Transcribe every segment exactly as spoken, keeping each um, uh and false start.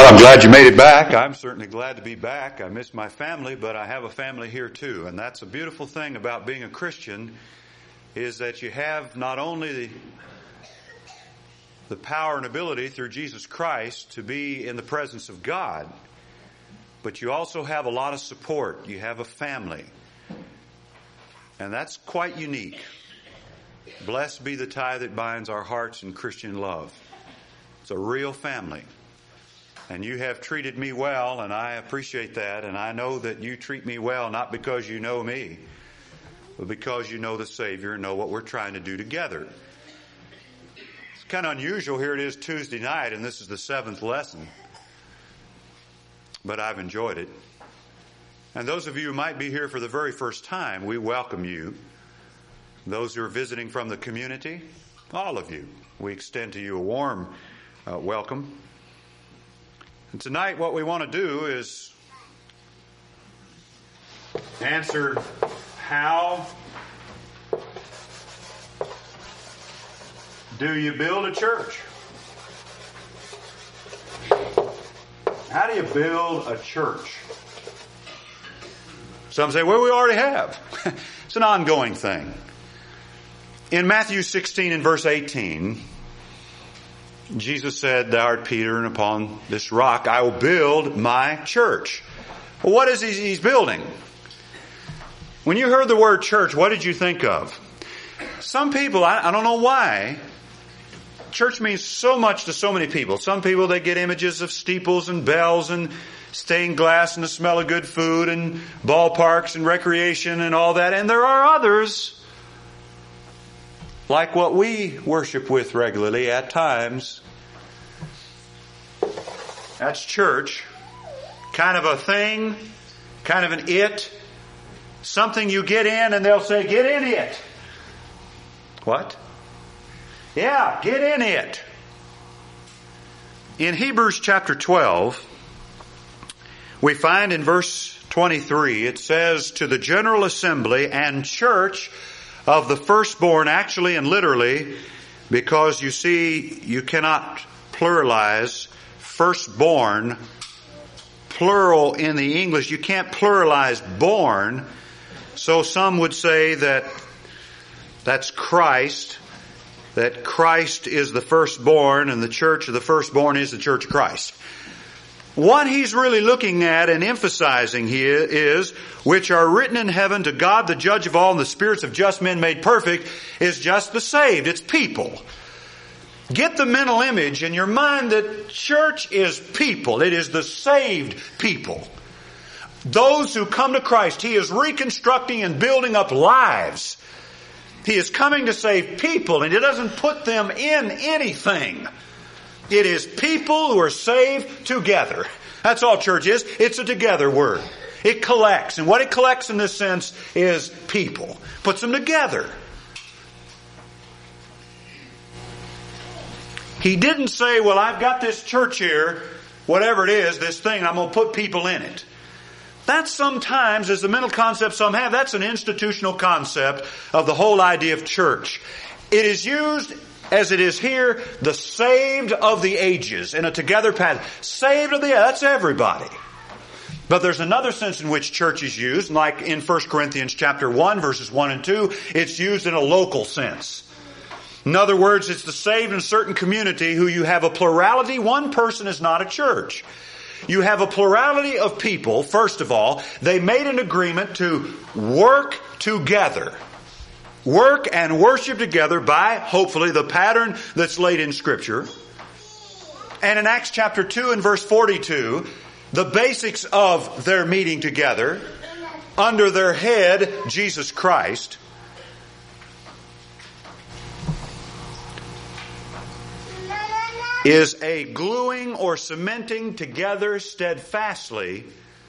Well, I'm glad you made it back. I'm certainly glad to be back. I miss my family, but I have a family here too. And that's a beautiful thing about being a Christian, is that you have not only the, the power and ability through Jesus Christ to be in the presence of God, but you also have a lot of support. You have a family. And that's quite unique. Blessed be the tie that binds our hearts in Christian love. It's a real family. And you have treated me well, and I appreciate that. And I know that you treat me well, not because you know me, but because you know the Savior and know what we're trying to do together. It's kind of unusual. Here it is Tuesday night, and this is the seventh lesson. But I've enjoyed it. And those of you who might be here for the very first time, we welcome you. Those who are visiting from the community, all of you, we extend to you a warm uh, welcome. And tonight what we want to do is answer how do you build a church? How do you build a church? Some say, well, we already have. It's an ongoing thing. In Matthew sixteen and verse eighteen, Jesus said, "Thou art Peter, and upon this rock I will build my church." Well, what is he he's building? When you heard the word church, what did you think of? Some people, I, I don't know why, church means so much to so many people. Some people, they get images of steeples and bells and stained glass and the smell of good food and ballparks and recreation and all that. And there are others, like what we worship with regularly at times. That's church. Kind of a thing, kind of an it. Something you get in and they'll say, get in it. What? Yeah, get in it. In Hebrews chapter twelve, we find in verse twenty-three, it says, to the general assembly and church of the firstborn, actually and literally, because you see, you cannot pluralize firstborn, plural in the English. You can't pluralize born. So some would say that that's Christ, that Christ is the firstborn and the church of the firstborn is the church of Christ. What he's really looking at and emphasizing here is, which are written in heaven to God, the judge of all, and the spirits of just men made perfect, is just the saved. It's people. Get the mental image in your mind that church is people. It is the saved people. Those who come to Christ. He is reconstructing and building up lives. He is coming to save people, and He doesn't put them in anything. It is people who are saved together. That's all church is. It's a together word. It collects. And what it collects in this sense is people. Puts them together. He didn't say, well, I've got this church here, whatever it is, this thing, I'm going to put people in it. That sometimes, as the mental concept some have, that's an institutional concept of the whole idea of church. It is used, as it is here, the saved of the ages in a together pattern. Saved of the, that's everybody. But there's another sense in which church is used, like in First Corinthians chapter one, verses one and two, it's used in a local sense. In other words, it's the saved in a certain community who you have a plurality. One person is not a church. You have a plurality of people, first of all. They made an agreement to work together. Work and worship together by, hopefully, the pattern that's laid in Scripture. And in Acts chapter two and verse forty-two, the basics of their meeting together, under their head, Jesus Christ, is a gluing or cementing together steadfastly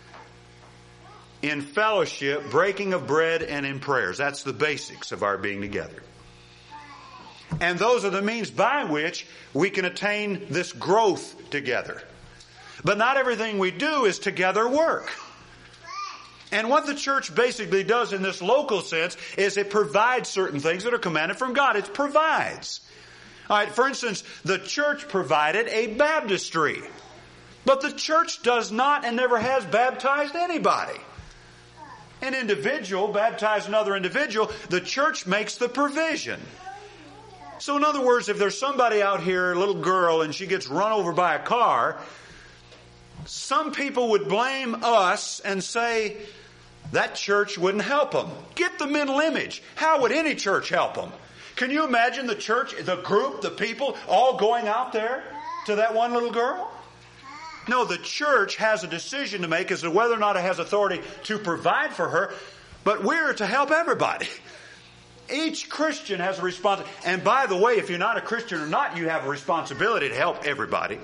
in fellowship, breaking of bread, and in prayers. That's the basics of our being together. And those are the means by which we can attain this growth together. But not everything we do is together work. And what the church basically does in this local sense is it provides certain things that are commanded from God. It provides. All right, for instance, the church provided a baptistry. But the church does not and never has baptized anybody. An individual baptizes another individual. The church makes the provision. So in other words, if there's somebody out here, a little girl, and she gets run over by a car, some people would blame us and say, that church wouldn't help them. Get the mental image. How would any church help them? Can you imagine the church, the group, the people, all going out there to that one little girl? No, the church has a decision to make as to whether or not it has authority to provide for her, but we're to help everybody. Each Christian has a responsibility. And by the way, if you're not a Christian or not, you have a responsibility to help everybody.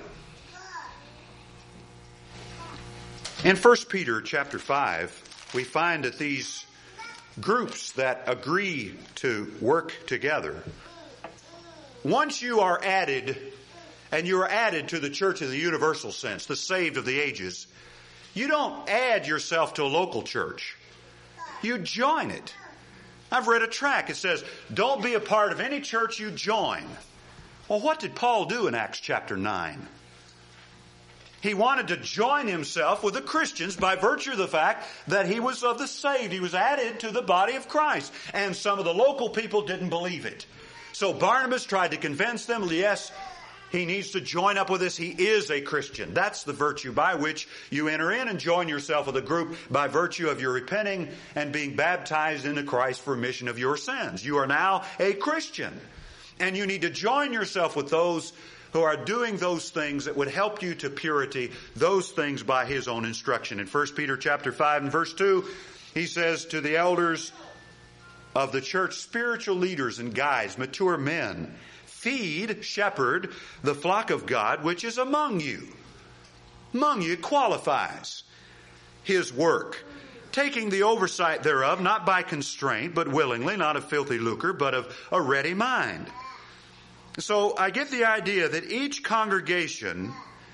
In First Peter chapter five, we find that these groups that agree to work together, once you are added, and you are added to the church in the universal sense, the saved of the ages, you don't add yourself to a local church. You join it. I've read a tract. It says, don't be a part of any church you join. Well, what did Paul do in Acts chapter nine? He wanted to join himself with the Christians by virtue of the fact that he was of the saved. He was added to the body of Christ. And some of the local people didn't believe it. So Barnabas tried to convince them, yes, he needs to join up with us. He is a Christian. That's the virtue by which you enter in and join yourself with a group by virtue of your repenting and being baptized into Christ for remission of your sins. You are now a Christian. And you need to join yourself with those who are doing those things that would help you to purity, those things by his own instruction. In First Peter chapter five and verse two, he says to the elders of the church, spiritual leaders and guides, mature men, feed, shepherd the flock of God which is among you. Among you qualifies his work, taking the oversight thereof, not by constraint, but willingly, not of filthy lucre, but of a ready mind. So I get the idea that each congregation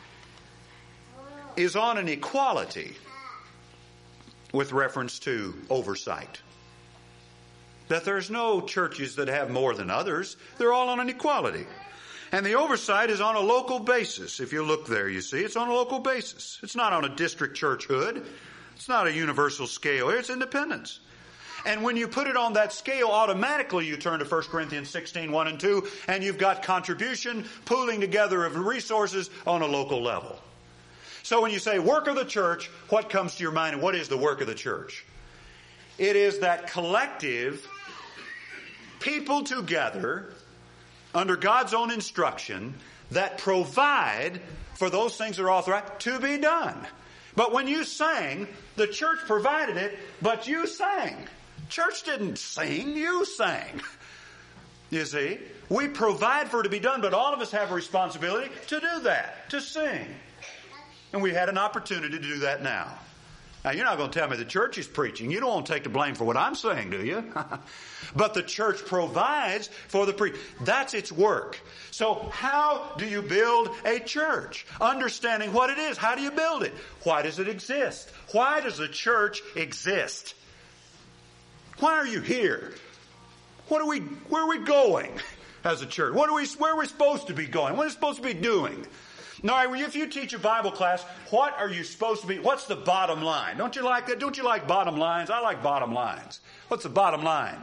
is on an equality with reference to oversight. That there's no churches that have more than others. They're all on an equality. And the oversight is on a local basis. If you look there, you see, it's on a local basis. It's not on a district churchhood. It's not a universal scale here. It's independence. And when you put it on that scale, automatically you turn to First Corinthians sixteen, one and two, and you've got contribution, pooling together of resources on a local level. So when you say work of the church, what comes to your mind and what is the work of the church? It is that collective people together under God's own instruction that provide for those things that are authorized to be done. But when you sang, the church provided it, but you sang. Church didn't sing, you sang. You see, we provide for it to be done, but all of us have a responsibility to do that, to sing. And we had an opportunity to do that now. Now, you're not going to tell me the church is preaching. You don't want to take the blame for what I'm saying, do you? But the church provides for the preach. That's its work. So how do you build a church? Understanding what it is. How do you build it? Why does it exist? Why does the church exist? Why are you here? What are we, where are we going as a church? What are we, where are we supposed to be going? What are we supposed to be doing? Now, if you teach a Bible class, what are you supposed to be? What's the bottom line? Don't you like that? Don't you like bottom lines? I like bottom lines. What's the bottom line?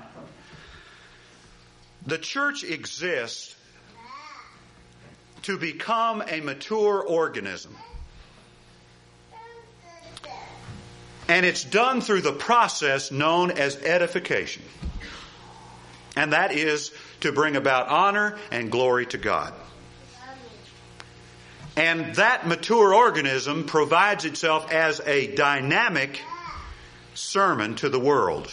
The church exists to become a mature organism. And it's done through the process known as edification. And that is to bring about honor and glory to God. And that mature organism provides itself as a dynamic sermon to the world.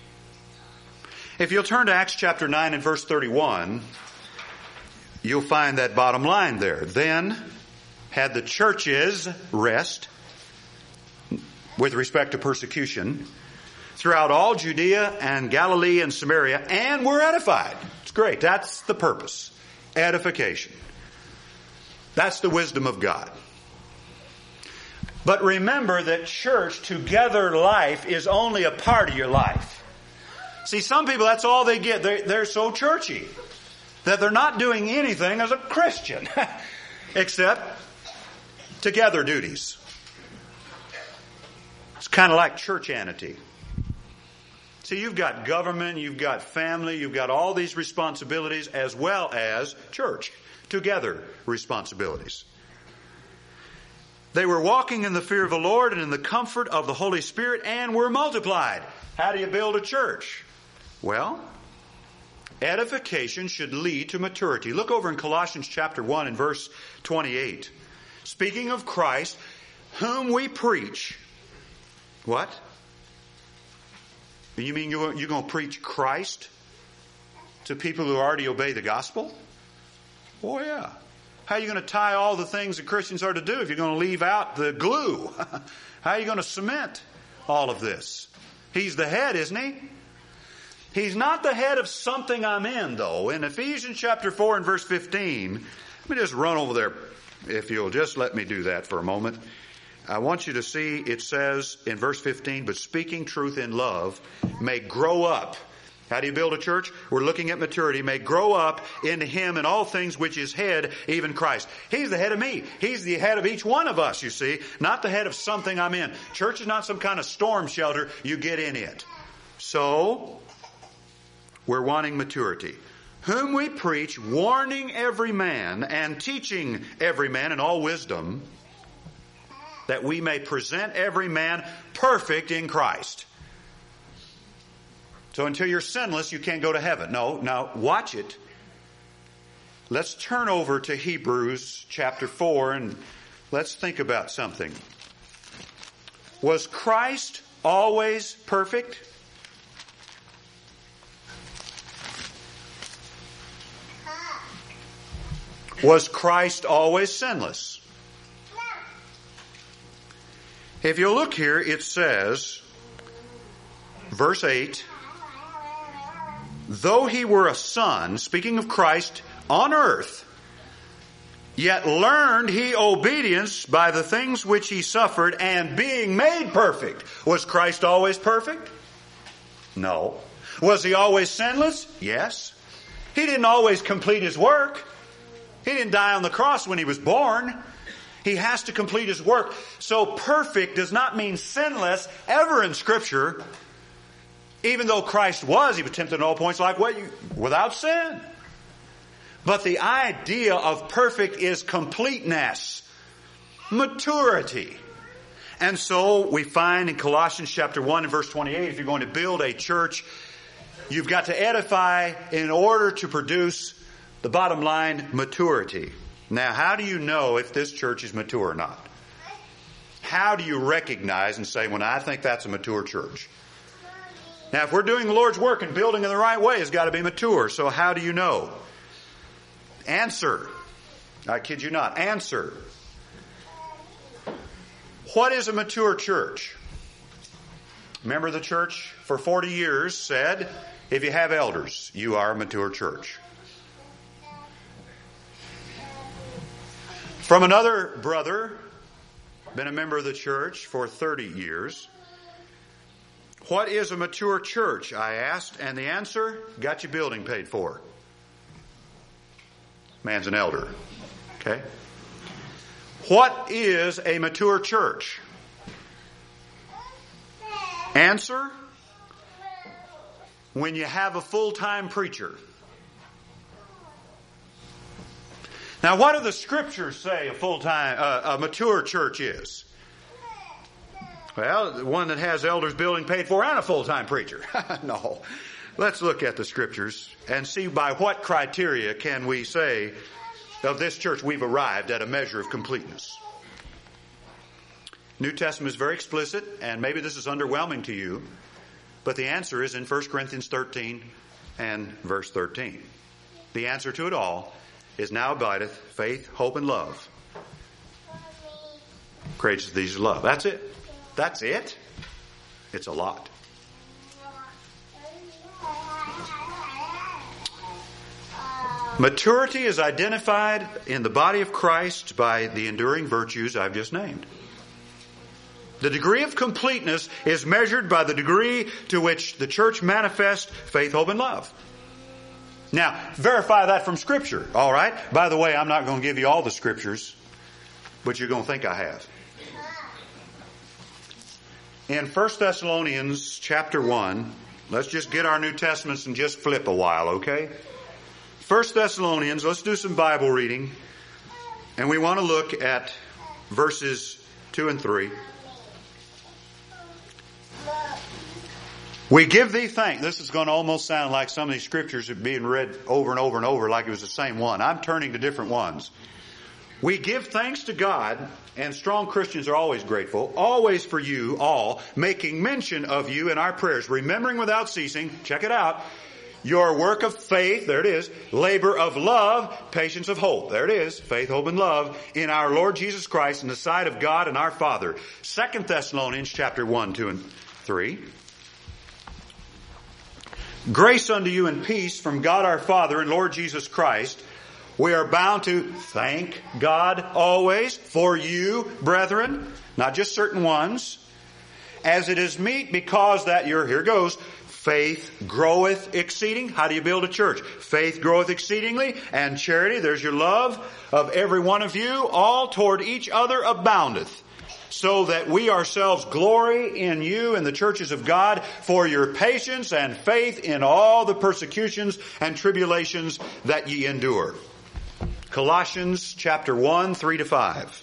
If you'll turn to Acts chapter nine and verse thirty-one, you'll find that bottom line there. Then had the churches rest with respect to persecution throughout all Judea and Galilee and Samaria, and were edified. It's great. That's the purpose. Edification. That's the wisdom of God. But remember that church together life is only a part of your life. See, some people, that's all they get. They're, they're so churchy that they're not doing anything as a Christian except together duties. It's kind of like churchianity. See, you've got government, you've got family, you've got all these responsibilities as well as church, together responsibilities. They were walking in the fear of the Lord and in the comfort of the Holy Spirit and were multiplied. How do you build a church? Well, edification should lead to maturity. Look over in Colossians chapter one and verse twenty-eight. Speaking of Christ, whom we preach. What? You mean you're going to preach Christ to people who already obey the gospel? Oh, yeah. How are you going to tie all the things that Christians are to do if you're going to leave out the glue? How are you going to cement all of this? He's the head, isn't he? He's not the head of something I'm in, though. In Ephesians chapter four and verse fifteen, let me just run over there, if you'll just let me do that for a moment. I want you to see, it says in verse fifteen, but speaking truth in love may grow up. How do you build a church? We're looking at maturity. May grow up into Him in all things which is head, even Christ. He's the head of me. He's the head of each one of us, you see. Not the head of something I'm in. Church is not some kind of storm shelter. You get in it. So, we're wanting maturity. Whom we preach, warning every man and teaching every man in all wisdom, that we may present every man perfect in Christ. So until you're sinless, you can't go to heaven. No, now watch it. Let's turn over to Hebrews chapter four and let's think about something. Was Christ always perfect? Was Christ always sinless? If you look here, it says, verse eight, though he were a son, speaking of Christ, on earth, yet learned he obedience by the things which he suffered, and being made perfect. Was Christ always perfect? No. Was he always sinless? Yes. He didn't always complete his work. He didn't die on the cross when he was born. He has to complete his work. So perfect does not mean sinless ever in Scripture. Even though Christ was, he was tempted at all points like what you, without sin. But the idea of perfect is completeness, maturity. And so we find in Colossians chapter one and verse twenty-eight, if you're going to build a church, you've got to edify in order to produce the bottom line, maturity. Now, how do you know if this church is mature or not? How do you recognize and say, when I think that's a mature church? Now, if we're doing the Lord's work and building in the right way, it's got to be mature. So how do you know? Answer. I kid you not. Answer. What is a mature church? Remember, the church for forty years said, if you have elders, you are a mature church. From another brother, been a member of the church for thirty years. What is a mature church, I asked, and the answer, got your building paid for. Man's an elder. Okay? What is a mature church? Answer, when you have a full-time preacher. Now, what do the Scriptures say a full-time, uh, a mature church is? Well, the one that has elders, building paid for, and a full-time preacher. No. Let's look at the Scriptures and see by what criteria can we say of this church we've arrived at a measure of completeness. New Testament is very explicit, and maybe this is underwhelming to you, but the answer is in First Corinthians thirteen and verse thirteen. The answer to it all is now abideth faith, hope, and love. Greatest of these is love. That's it. That's it. It's a lot. Maturity is identified in the body of Christ by the enduring virtues I've just named. The degree of completeness is measured by the degree to which the church manifests faith, hope, and love. Now, verify that from Scripture, all right? By the way, I'm not going to give you all the Scriptures, but you're going to think I have. In First Thessalonians chapter one, let's just get our New Testaments and just flip a while, okay? First Thessalonians, let's do some Bible reading. And we want to look at verses two and three. We give thee thanks. This is going to almost sound like some of these scriptures are being read over and over and over like it was the same one. I'm turning to different ones. We give thanks to God, and strong Christians are always grateful, always for you all, making mention of you in our prayers, remembering without ceasing, check it out, your work of faith, there it is, labor of love, patience of hope, there it is, faith, hope, and love, in our Lord Jesus Christ in the sight of God and our Father. Second Thessalonians chapter one, two, and three. Grace unto you and peace from God our Father and Lord Jesus Christ. We are bound to thank God always for you, brethren, not just certain ones, as it is meet, because that your, here goes, faith groweth exceeding. How do you build a church? Faith groweth exceedingly, and charity, there's your love of every one of you, all toward each other aboundeth. So that we ourselves glory in you and the churches of God for your patience and faith in all the persecutions and tribulations that ye endure. Colossians chapter one, three to five.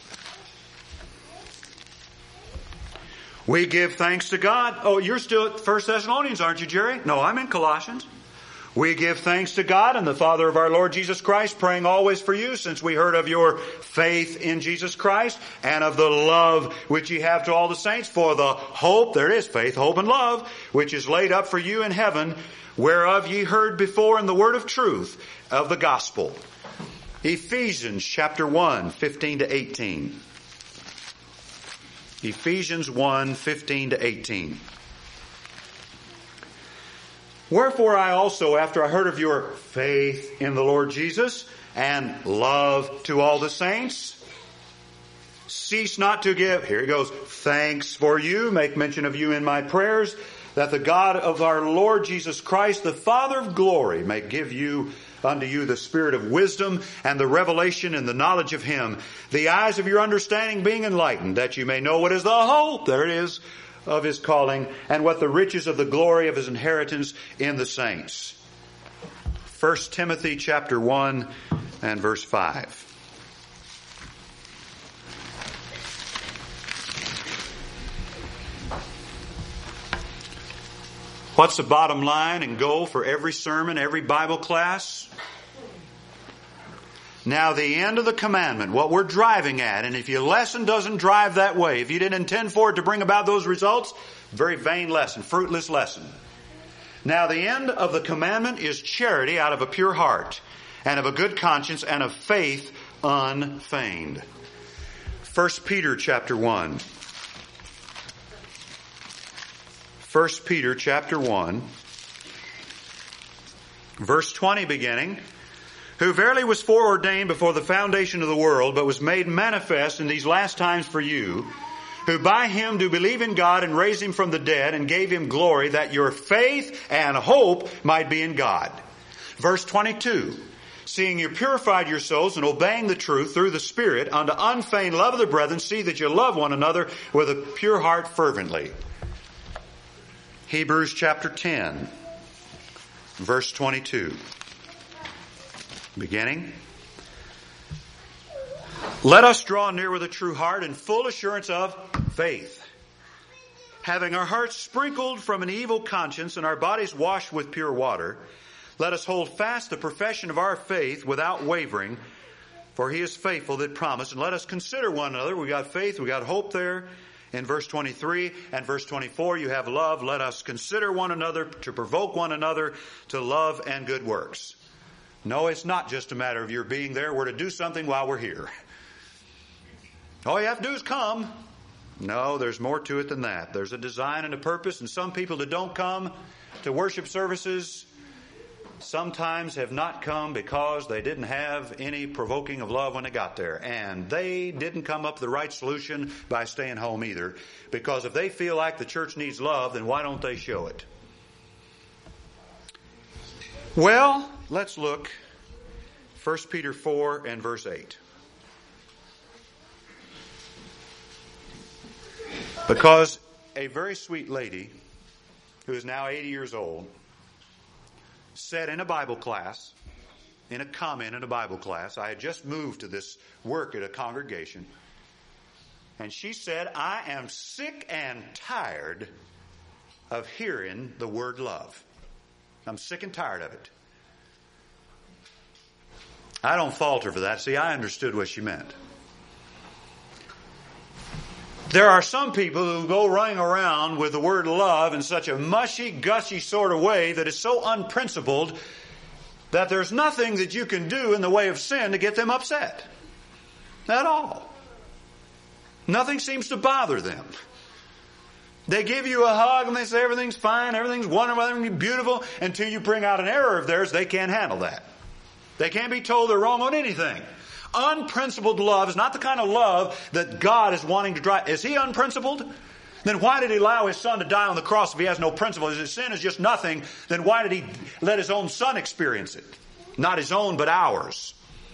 We give thanks to God. Oh, you're still at First Thessalonians, aren't you, Jerry? No, I'm in Colossians. We give thanks to God and the Father of our Lord Jesus Christ, praying always for you, since we heard of your faith in Jesus Christ and of the love which ye have to all the saints, for the hope, there it is, faith, hope, and love, which is laid up for you in heaven, whereof ye heard before in the word of truth of the gospel. Ephesians chapter one, fifteen to eighteen. Ephesians one, fifteen to eighteen. Wherefore I also, after I heard of your faith in the Lord Jesus and love to all the saints, cease not to give, here he goes, thanks for you, make mention of you in my prayers, that the God of our Lord Jesus Christ, the Father of glory, may give you unto you the spirit of wisdom and the revelation and the knowledge of him, the eyes of your understanding being enlightened, that you may know what is the hope, there it is, of his calling, and what the riches of the glory of his inheritance in the saints. First Timothy chapter one and verse five. What's the bottom line and goal for every sermon, every Bible class? Now the end of the commandment, what we're driving at, and if your lesson doesn't drive that way, if you didn't intend for it to bring about those results, very vain lesson, fruitless lesson. Now the end of the commandment is charity out of a pure heart, and of a good conscience, and of faith unfeigned. First Peter chapter one. First Peter chapter one, verse twenty beginning. Who verily was foreordained before the foundation of the world, but was made manifest in these last times for you, who by him do believe in God and raised him from the dead and gave him glory, that your faith and hope might be in God. Verse twenty-two, seeing you purified your souls and obeying the truth through the Spirit unto unfeigned love of the brethren, see that you love one another with a pure heart fervently. Hebrews chapter ten, verse twenty-two. Beginning. Let us draw near with a true heart and full assurance of faith, having our hearts sprinkled from an evil conscience and our bodies washed with pure water. Let us hold fast the profession of our faith without wavering, for he is faithful that promised. And let us consider one another. We got faith, we got hope there. In verse twenty-three and verse twenty-four, you have love. Let us consider one another to provoke one another to love and good works. No, it's not just a matter of your being there. We're to do something while we're here. All you have to do is come. No, there's more to it than that. There's a design and a purpose, and some people that don't come to worship services sometimes have not come because they didn't have any provoking of love when they got there. And they didn't come up with the right solution by staying home either. Because if they feel like the church needs love, then why don't they show it? Well, let's look. First Peter four and verse eight. Because a very sweet lady who is now eighty years old said in a Bible class, in a comment in a Bible class, I had just moved to this work at a congregation, and she said, I am sick and tired of hearing the word love. I'm sick and tired of it. I don't fault her for that. See, I understood what she meant. There are some people who go running around with the word love in such a mushy, gushy sort of way that is so unprincipled that there's nothing that you can do in the way of sin to get them upset. At all. Nothing seems to bother them. They give you a hug and they say everything's fine, everything's wonderful, everything's beautiful. Until you bring out an error of theirs, they can't handle that. They can't be told they're wrong on anything. Unprincipled love is not the kind of love that God is wanting to drive. Is He unprincipled? Then why did He allow His Son to die on the cross if He has no principle? If His sin is just nothing, then why did He let His own Son experience it? Not His own, but ours.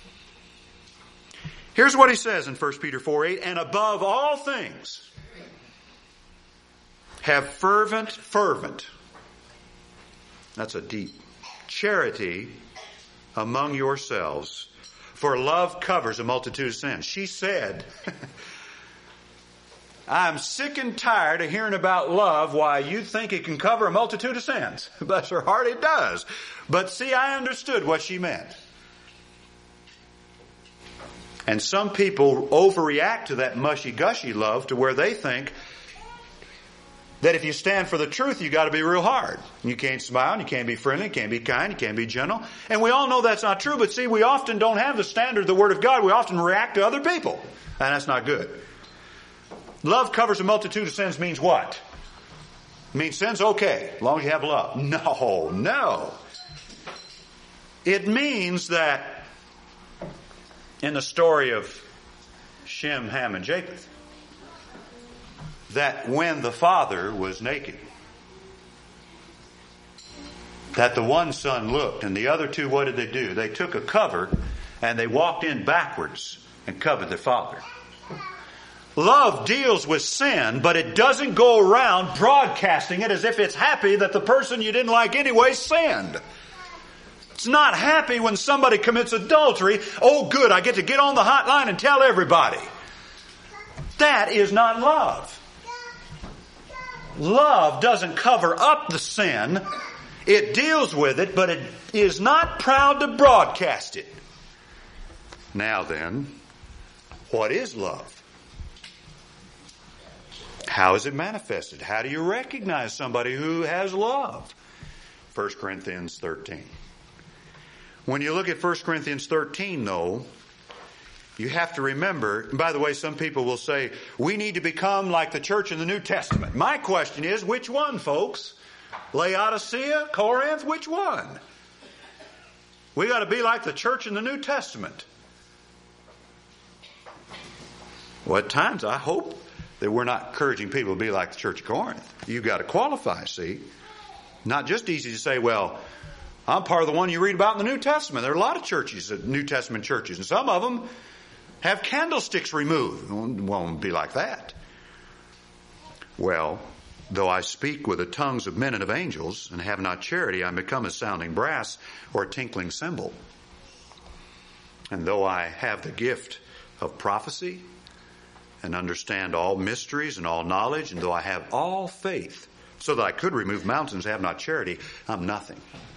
Here's what He says in First Peter four eight, and above all things, have fervent, fervent, that's a deep, charity among yourselves, for love covers a multitude of sins. She said, I'm sick and tired of hearing about love. Why, you think it can cover a multitude of sins. Bless her heart, it does. But see, I understood what she meant. And some people overreact to that mushy-gushy love to where they think that if you stand for the truth, you got to be real hard. You can't smile, you can't be friendly, you can't be kind, you can't be gentle. And we all know that's not true, but see, we often don't have the standard of the Word of God. We often react to other people. And that's not good. Love covers a multitude of sins means what? It means sin's okay, as long as you have love. No, no. It means that in the story of Shem, Ham, and Japheth, that when the father was naked, that the one son looked, and the other two, what did they do? They took a cover and they walked in backwards and covered their father. Love deals with sin, but it doesn't go around broadcasting it as if it's happy that the person you didn't like anyway sinned. It's not happy when somebody commits adultery. Oh, good, I get to get on the hotline and tell everybody. That is not love. Love doesn't cover up the sin. It deals with it, but it is not proud to broadcast it. Now then, what is love? How is it manifested? How do you recognize somebody who has love? First Corinthians thirteen. When you look at First Corinthians thirteen, though, you have to remember, and by the way, some people will say, we need to become like the church in the New Testament. My question is, which one, folks? Laodicea, Corinth, which one? We got to be like the church in the New Testament. Well, at times I hope that we're not encouraging people to be like the church of Corinth. You've got to qualify, see? Not just easy to say, well, I'm part of the one you read about in the New Testament. There are a lot of churches, New Testament churches, and some of them have candlesticks removed. It won't be like that. Well, though I speak with the tongues of men and of angels and have not charity, I become a sounding brass or a tinkling cymbal. And though I have the gift of prophecy and understand all mysteries and all knowledge, and though I have all faith so that I could remove mountains and have not charity, I'm nothing.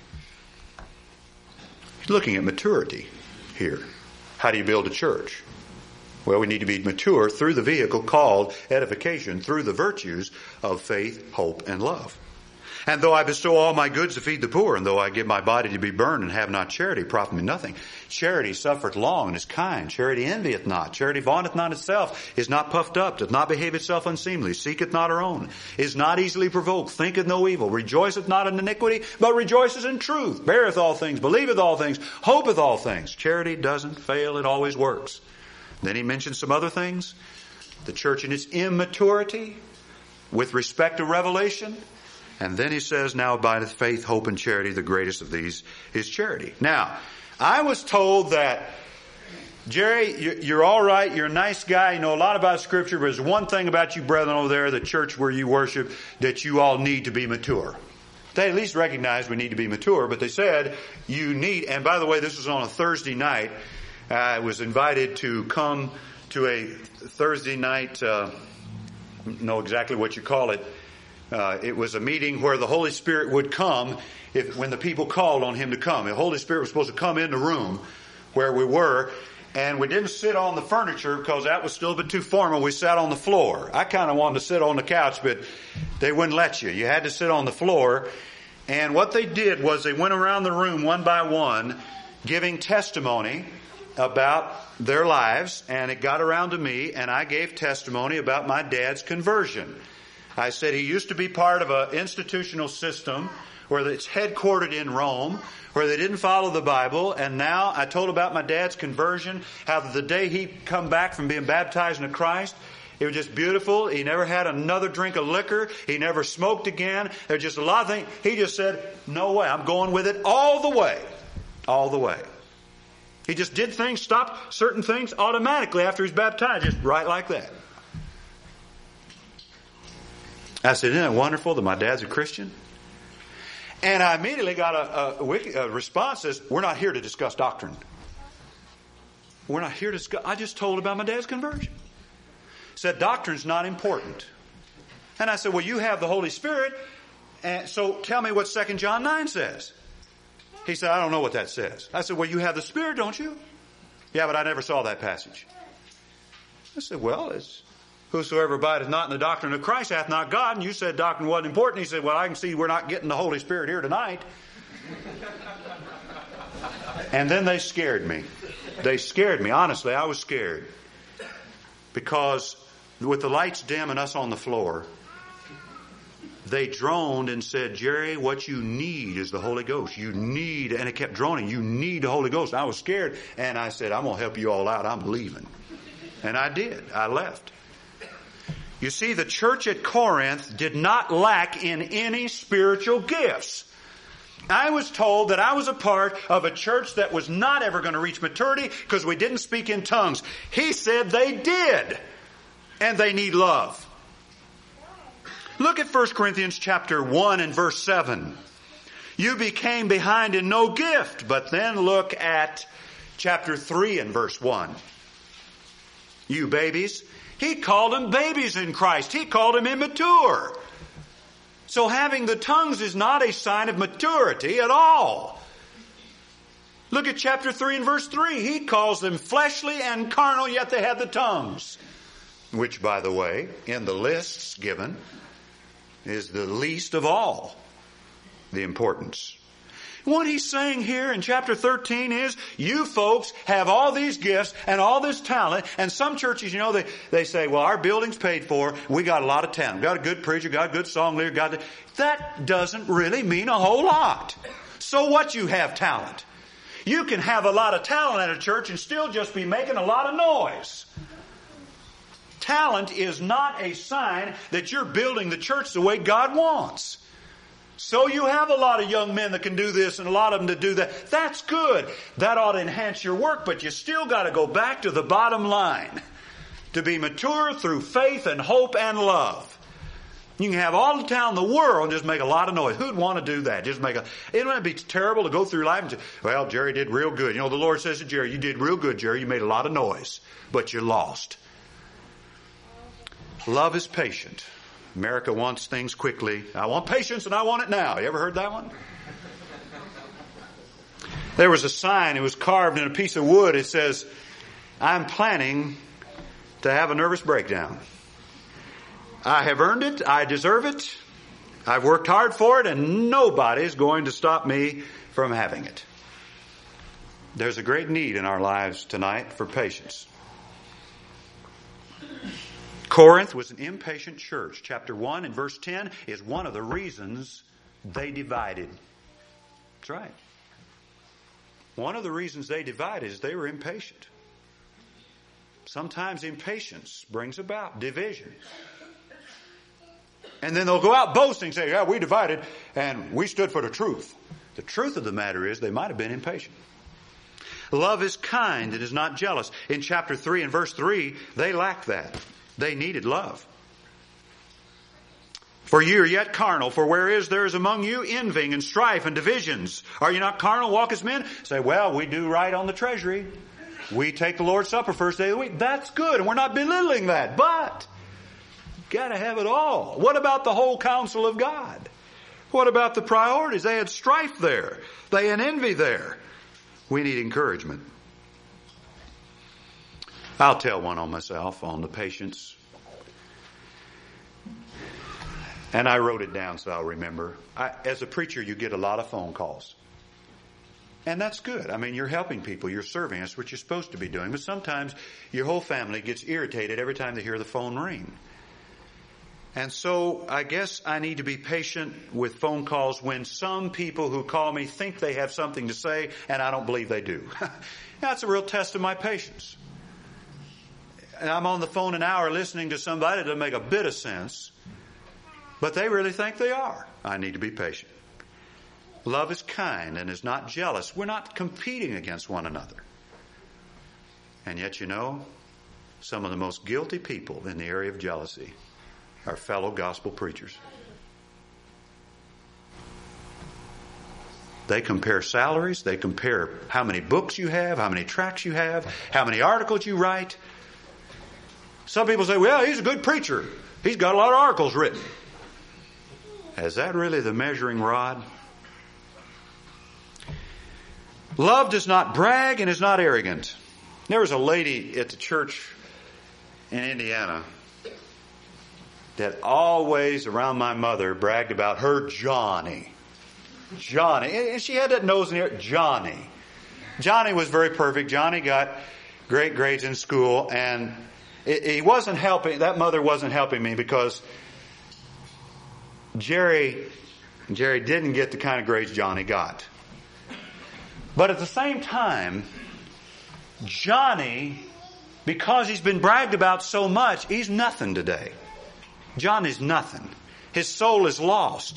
He's looking at maturity here. How do you build a church? Well, we need to be mature through the vehicle called edification, through the virtues of faith, hope, and love. And though I bestow all my goods to feed the poor, and though I give my body to be burned and have not charity, profit me nothing. Charity suffereth long and is kind. Charity envieth not. Charity vaunteth not itself, is not puffed up, doth not behave itself unseemly, seeketh not her own, is not easily provoked, thinketh no evil, rejoiceth not in iniquity, but rejoiceth in truth, beareth all things, believeth all things, hopeth all things. Charity doesn't fail, it always works. Then he mentions some other things. The church in its immaturity with respect to revelation. And then he says, now abideth faith, hope, and charity. The greatest of these is charity. Now, I was told that Jerry, you're all right. You're a nice guy. You know a lot about Scripture, but there's one thing about you brethren over there, the church where you worship, that you all need to be mature. They at least recognize we need to be mature, but they said you need, and by the way, this was on a Thursday night. I was invited to come to a Thursday night, uh, know exactly what you call it. Uh, it was a meeting where the Holy Spirit would come if when the people called on Him to come. The Holy Spirit was supposed to come in the room where we were. And we didn't sit on the furniture because that was still a bit too formal. We sat on the floor. I kind of wanted to sit on the couch, but they wouldn't let you. You had to sit on the floor. And what they did was they went around the room one by one, giving testimony about their lives. And it got around to me, and I gave testimony about my dad's conversion. I said he used to be part of an institutional system where it's headquartered in Rome, where they didn't follow the Bible, and now I told about my dad's conversion, how the day he come back from being baptized into Christ, it was just beautiful. He never had another drink of liquor. He never smoked again. There's just a lot of things. He just said, no way, I'm going with it all the way. All the way. He just did things, stopped certain things automatically after he's baptized, just right like that. I said, isn't it wonderful that my dad's a Christian? And I immediately got a, a, a response that says, we're not here to discuss doctrine. We're not here to discuss. I just told about my dad's conversion. Said doctrine's not important. And I said, well, you have the Holy Spirit, and so tell me what Second John nine says. He said, I don't know what that says. I said, well, you have the Spirit, don't you? Yeah, but I never saw that passage. I said, well, it's whosoever abideth not in the doctrine of Christ hath not God. And you said doctrine wasn't important. He said, well, I can see we're not getting the Holy Spirit here tonight. And then they scared me. They scared me. Honestly, I was scared. Because with the lights dim and us on the floor, they droned and said, Jerry, what you need is the Holy Ghost. You need, and it kept droning, you need the Holy Ghost. And I was scared. And I said, I'm going to help you all out. I'm leaving. And I did. I left. You see, the church at Corinth did not lack in any spiritual gifts. I was told that I was a part of a church that was not ever going to reach maturity because we didn't speak in tongues. He said they did. And they need love. Look at First Corinthians chapter one and verse seven. You became behind in no gift. But then look at chapter three and verse one. You babies. He called them babies in Christ. He called them immature. So having the tongues is not a sign of maturity at all. Look at chapter three and verse three. He calls them fleshly and carnal, yet they had the tongues. Which, by the way, in the lists given, is the least of all the importance. What he's saying here in chapter thirteen is, you folks have all these gifts and all this talent, and some churches, you know, they, they say, well, our building's paid for, we got a lot of talent, got a good preacher, got a good song leader, got the... That doesn't really mean a whole lot. So what you have talent? You can have a lot of talent at a church and still just be making a lot of noise. Talent is not a sign that you're building the church the way God wants. So you have a lot of young men that can do this and a lot of them to do that. That's good. That ought to enhance your work, but you still got to go back to the bottom line. To be mature through faith and hope and love. You can have all the talent in the world and just make a lot of noise. Who'd want to do that? Just make a, it would be terrible to go through life and say, well, Jerry did real good. You know, the Lord says to Jerry, you did real good, Jerry. You made a lot of noise, but you lost. Love is patient. America wants things quickly. I want patience and I want it now. You ever heard that one? There was a sign. It was carved in a piece of wood. It says, I'm planning to have a nervous breakdown. I have earned it. I deserve it. I've worked hard for it, and nobody's going to stop me from having it. There's a great need in our lives tonight for patience. Corinth was an impatient church. Chapter one and verse ten is one of the reasons they divided. That's right. One of the reasons they divided is they were impatient. Sometimes impatience brings about division. And then they'll go out boasting, say, yeah, we divided and we stood for the truth. The truth of the matter is they might have been impatient. Love is kind and is not jealous. In chapter three and verse three, they lacked that. They needed love. For you are yet carnal, for where is there is among you envying and strife and divisions? Are you not carnal, walk as men? Say, well, we do right on the treasury. We take the Lord's Supper first day of the week. That's good, and we're not belittling that. But got to have it all. What about the whole counsel of God? What about the priorities? They had strife there. They had envy there. We need encouragement. I'll tell one on myself on the patience. And I wrote it down so I'll remember. I, as a preacher, you get a lot of phone calls. And that's good. I mean, you're helping people. You're serving. That's what you're supposed to be doing. But sometimes your whole family gets irritated every time they hear the phone ring. And so I guess I need to be patient with phone calls when some people who call me think they have something to say, and I don't believe they do. That's a real test of my patience. And I'm on the phone an hour listening to somebody that doesn't make a bit of sense. But they really think they are. I need to be patient. Love is kind and is not jealous. We're not competing against one another. And yet, you know, some of the most guilty people in the area of jealousy are fellow gospel preachers. They compare salaries. They compare how many books you have, how many tracts you have, how many articles you write. Some people say, well, he's a good preacher. He's got a lot of articles written. Is that really the measuring rod? Love does not brag and is not arrogant. There was a lady at the church in Indiana that always, around my mother, bragged about her Johnny. Johnny. And she had that nose in the air. Johnny. Johnny was very perfect. Johnny got great grades in school, and it, he wasn't helping, that mother wasn't helping me because Jerry, Jerry didn't get the kind of grades Johnny got. But at the same time, Johnny, because he's been bragged about so much, he's nothing today. Johnny's nothing. His soul is lost.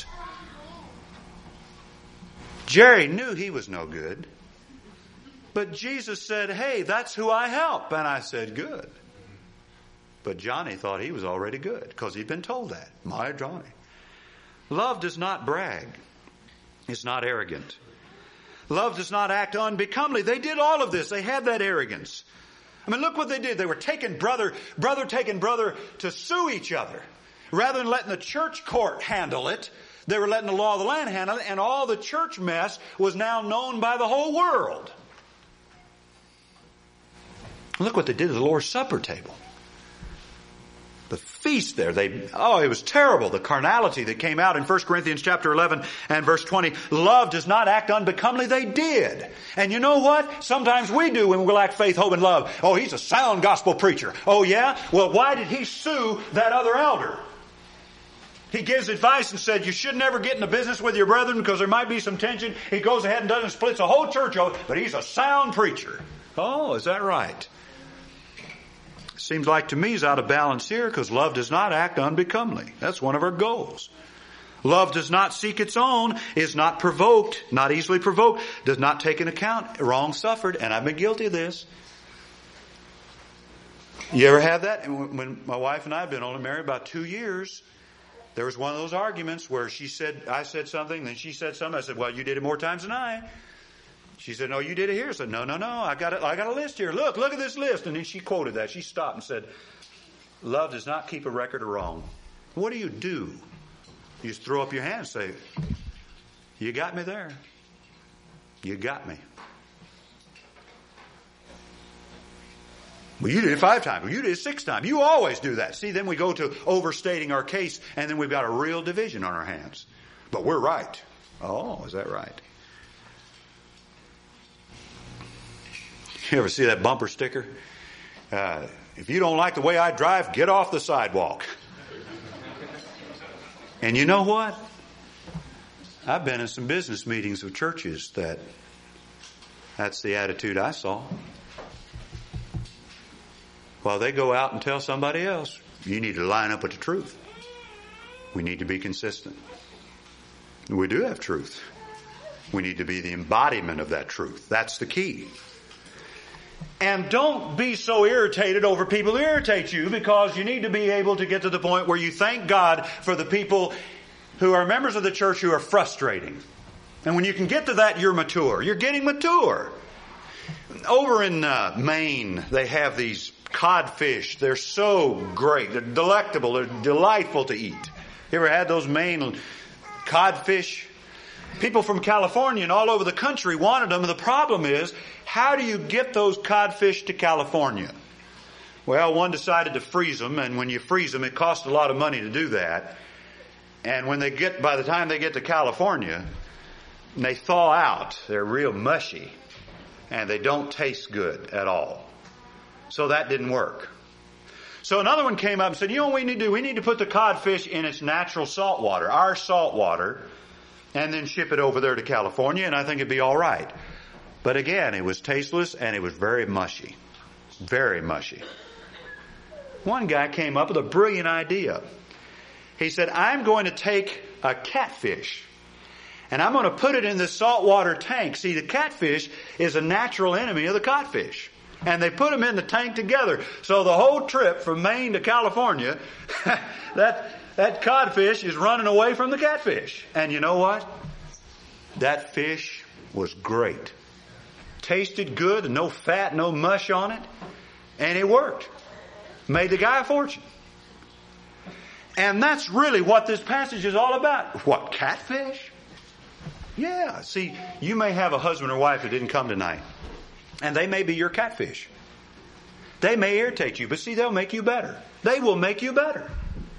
Jerry knew he was no good. But Jesus said, hey, that's who I help. And I said, good. But Johnny thought he was already good because he'd been told that. My Johnny. Love does not brag. It's not arrogant. Love does not act unbecomely. They did all of this. They had that arrogance. I mean, look what they did. They were taking brother, brother taking brother to sue each other. Rather than letting the church court handle it, they were letting the law of the land handle it, and all the church mess was now known by the whole world. Look what they did at the Lord's Supper table. The feast there, they, oh, it was terrible. The carnality that came out in First Corinthians chapter eleven and verse twenty. Love does not act unbecomely. They did. And you know what? Sometimes we do when we lack faith, hope, and love. Oh, he's a sound gospel preacher. Oh, yeah? Well, why did he sue that other elder? He gives advice and said, you should never get into business with your brethren because there might be some tension. He goes ahead and does and splits a whole church over, but he's a sound preacher. Oh, is that right? Seems like to me he's out of balance here because love does not act unbecomely. That's one of our goals. Love does not seek its own, is not provoked, not easily provoked, does not take into account wrong suffered. And I've been guilty of this. You ever have that? When my wife and I have been only married about two years, there was one of those arguments where she said, I said something, then she said something. I said, well, you did it more times than I. She said, no, you did it here. I said, no, no, no, I got it. I got a list here. Look, look at this list. And then she quoted that. She stopped and said, love does not keep a record of wrong. What do you do? You just throw up your hand and say, you got me there. You got me. Well, you did it five times. Well, you did it six times. You always do that. See, then we go to overstating our case, and then we've got a real division on our hands. But we're right. Oh, is that right? You ever see that bumper sticker? Uh, if you don't like the way I drive, get off the sidewalk. And you know what? I've been in some business meetings with churches that that's the attitude I saw. While they go out and tell somebody else, you need to line up with the truth. We need to be consistent. We do have truth. We need to be the embodiment of that truth. That's the key. And don't be so irritated over people who irritate you, because you need to be able to get to the point where you thank God for the people who are members of the church who are frustrating. And when you can get to that, you're mature. You're getting mature. Over in uh, Maine, they have these codfish. They're so great. They're delectable. They're delightful to eat. You ever had those Maine codfish? People from California and all over the country wanted them. And the problem is, how do you get those codfish to California? Well, one decided to freeze them, and when you freeze them, it costs a lot of money to do that. And when they get, by the time they get to California, and they thaw out, they're real mushy, and they don't taste good at all. So that didn't work. So another one came up and said, you know what we need to do? We need to put the codfish in its natural salt water, our salt water, and then ship it over there to California, and I think it'd be all right. But again, it was tasteless and it was very mushy. Very mushy. One guy came up with a brilliant idea. He said, I'm going to take a catfish and I'm going to put it in this saltwater tank. See, the catfish is a natural enemy of the codfish. And they put them in the tank together. So the whole trip from Maine to California, that, that codfish is running away from the catfish. And you know what? That fish was great. Tasted good, and no fat, no mush on it. And it worked. Made the guy a fortune. And that's really what this passage is all about. What, catfish? Yeah. See, you may have a husband or wife that didn't come tonight. And they may be your catfish. They may irritate you, but see, they'll make you better. They will make you better.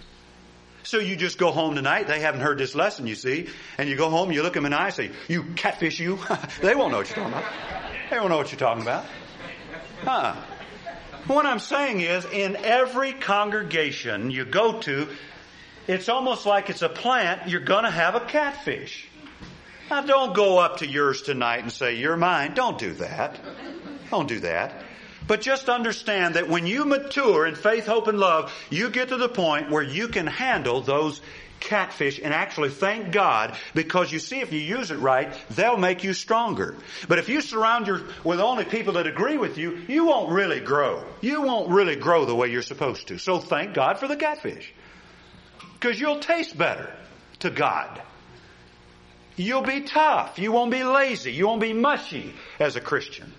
So you just go home tonight. They haven't heard this lesson, you see. And you go home, you look them in the eye and say, you catfish you. They won't know what you're talking about. They won't know what you're talking about. Huh. What I'm saying is, in every congregation you go to, it's almost like it's a plant. You're going to have a catfish. Now, don't go up to yours tonight and say, you're mine. Don't do that. Don't do that. But just understand that when you mature in faith, hope, and love, you get to the point where you can handle those catfish and actually thank God, because you see, if you use it right, they'll make you stronger. But if you surround yourself with only people that agree with you, you won't really grow. You won't really grow the way you're supposed to. So thank God for the catfish, because you'll taste better to God. You'll be tough. You won't be lazy. You won't be mushy as a Christian.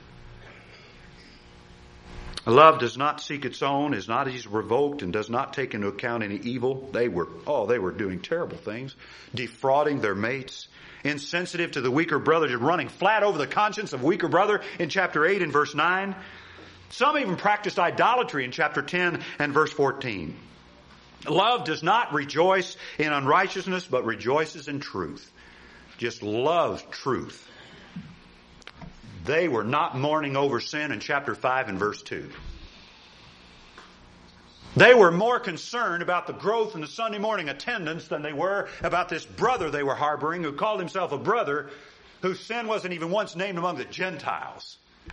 Love does not seek its own, is not easily revoked, and does not take into account any evil. They were, oh, they were doing terrible things. Defrauding their mates. Insensitive to the weaker brother. Just running flat over the conscience of weaker brother in chapter eight and verse nine. Some even practiced idolatry in chapter ten and verse fourteen. Love does not rejoice in unrighteousness, but rejoices in truth. Just loves truth. They were not mourning over sin in chapter five and verse two. They were more concerned about the growth in the Sunday morning attendance than they were about this brother they were harboring, who called himself a brother, whose sin wasn't even once named among the Gentiles.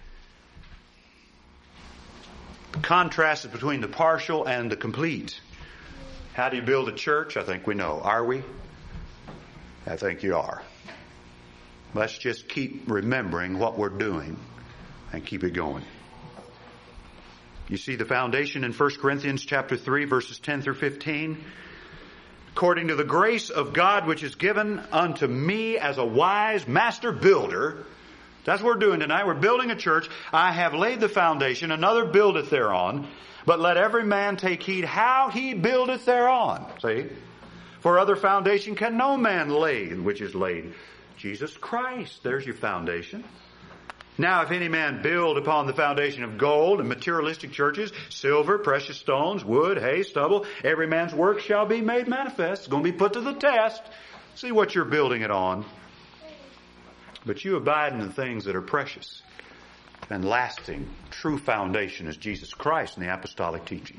The contrast is between the partial and the complete. How do you build a church? I think we know. Are we? I think you are. Let's just keep remembering what we're doing and keep it going. You see the foundation in First Corinthians chapter three, verses ten through fifteen. According to the grace of God which is given unto me as a wise master builder. That's what we're doing tonight. We're building a church. I have laid the foundation, another buildeth thereon. But let every man take heed how he buildeth thereon. See? For other foundation can no man lay, which is laid. Jesus Christ. There's your foundation. Now, if any man build upon the foundation of gold and materialistic churches, silver, precious stones, wood, hay, stubble, every man's work shall be made manifest. It's going to be put to the test. See what you're building it on. But you abide in the things that are precious and lasting. True foundation is Jesus Christ and the apostolic teaching.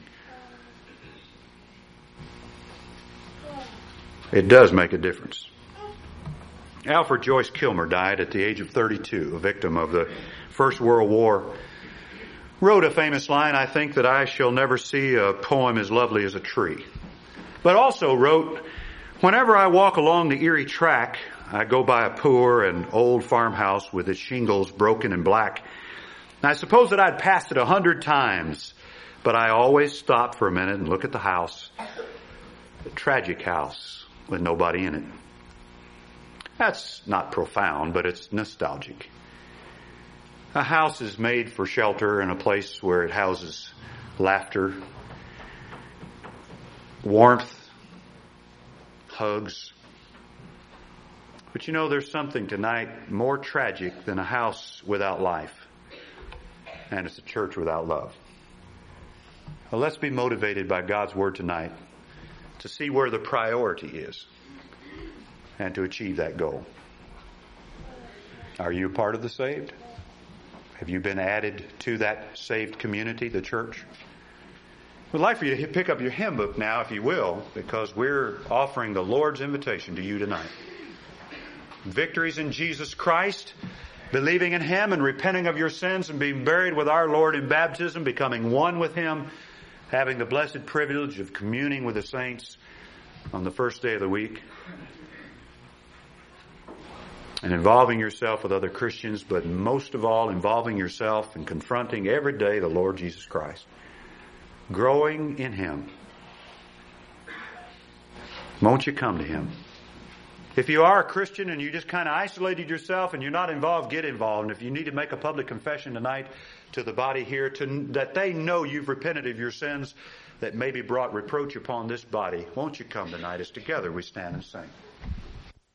It does make a difference. Alfred Joyce Kilmer died at the age of thirty-two, a victim of the First World War. Wrote a famous line, I think that I shall never see a poem as lovely as a tree. But also wrote, whenever I walk along the Erie track, I go by a poor and old farmhouse with its shingles broken and black. Now, I suppose that I'd passed it a hundred times, but I always stop for a minute and look at the house. A tragic house with nobody in it. That's not profound, but it's nostalgic. A house is made for shelter and a place where it houses laughter, warmth, hugs. But you know, there's something tonight more tragic than a house without life. And it's a church without love. Well, let's be motivated by God's Word tonight to see where the priority is and to achieve that goal. Are you a part of the saved? Have you been added to that saved community, the church? We'd like for you to pick up your hymn book now, if you will, because we're offering the Lord's invitation to you tonight. Victories in Jesus Christ, believing in Him and repenting of your sins and being buried with our Lord in baptism, becoming one with Him, having the blessed privilege of communing with the saints on the first day of the week, and involving yourself with other Christians, but most of all, involving yourself and confronting every day the Lord Jesus Christ. Growing in Him. Won't you come to Him? If you are a Christian and you just kind of isolated yourself and you're not involved, get involved. And if you need to make a public confession tonight to the body here, to, that they know you've repented of your sins that maybe brought reproach upon this body, won't you come tonight as together we stand and sing?